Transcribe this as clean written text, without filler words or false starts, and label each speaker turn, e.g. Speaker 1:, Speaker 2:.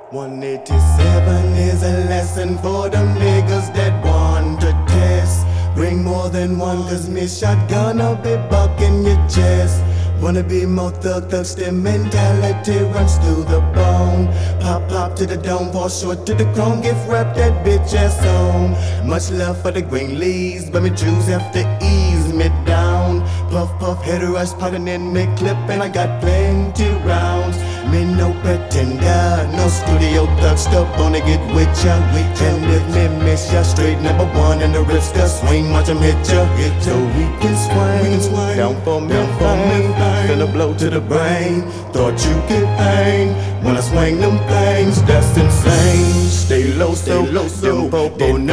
Speaker 1: 187 is a lesson for them niggas that want to test. Bring more than one, cause me shotgun will be bucking your chest. Wanna be more thug, still mentality runs through the bone. Pop to the dome, fall short to the chrome, gift wrap that bitch ass on. Much love for the green leaves, but me Jews have to ease me down. Puff, head rush, poppin' in me clip, and I got plenty rounds. Me no pretender, no studio thug, stuff wanna get with ya. And if me miss ya, straight number one in the ripster, swing, watch 'em hit ya. So we can swing, down for me, finna blow to the brain. Thought you get pain when I swing them things, that's insane. Stay low, so them popo